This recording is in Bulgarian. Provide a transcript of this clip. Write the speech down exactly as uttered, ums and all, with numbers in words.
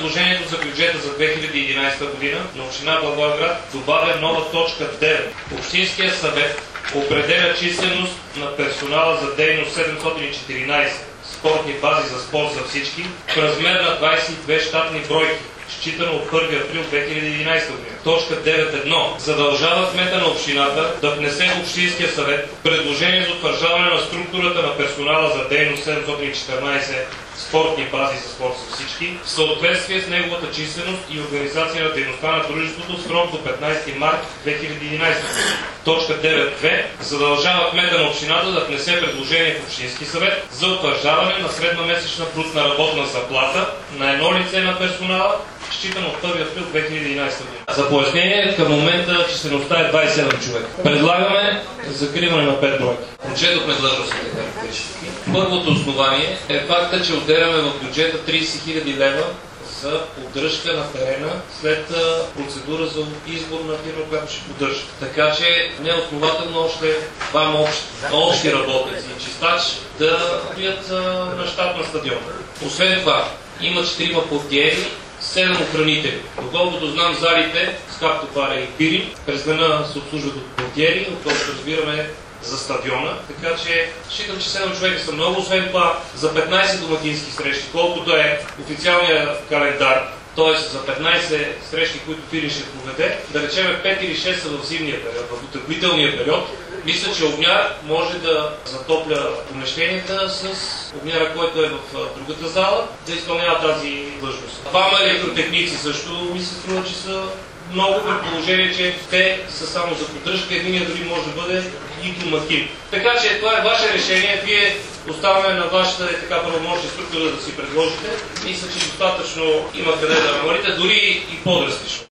предложението за бюджета за две хиляди и единадесета година на община Благоевград добавя нова точка девет. Общинския съвет определя численост на персонала за дейност седемстотин и четиринадесет спортни бази за спорт за всички в размер на двадесет и две щатни бройки, считано от първи април две хиляди и единадесета година. Точка девет едно. Задължава кмета на общината да внесе в Общинския съвет предложение за утвърждаване на структурата на персонала за дейност седемстотин и четиринадесет спортни бази за спорт за всички, в съответствие с неговата численост и организация на дейността на дружеството в срок до петнадесети март две хиляди и единадесета година. Точка девет две. Задължава кмета на общината да внесе предложение в Общински съвет за утвърждаване на средномесечна брутна работна заплата на едно лице на персонала, считано от първи април две хиляди и единадесета година. За пояснение, към момента числеността е двадесет и седем човека. Предлагаме закриване на пет бройки. Прочетохме длъжностните характеристики. Първото основание е факта, че отделяме в бюджета тридесет хиляди лева за поддръжка на терена след процедура за избор на фирма, която ще поддържа. Така че неоснователно още двама общи, общи работници и чистач да стоят на щат на стадиона. Освен това, има четирима портиери, седем охранители. Доколкото знам, залите с както пари и пири през дена се обслужват от портиери, от което разбираме за стадиона. Така че считам, че седем човека са много. Освен това, за петнадесет домакински срещи, колкото е официалният календар, т.е. за петнадесет срещи, които фирми ще проведе, да речем пет или шест са в зимния период, в отоплителния период. Мисля, че огняр може да затопля помещенията с огняра, който е в другата зала, да изпълнява тази длъжност. Двама електротехници също ми се струва, че са много, при положение, че те са само за поддръжка, единия дори може да бъде и домакин. Така че това е ваше решение, вие оставяме на вашата е така правомощна структура да си предложите. Мисля, че достатъчно има къде да намалите, дори и по-драстично.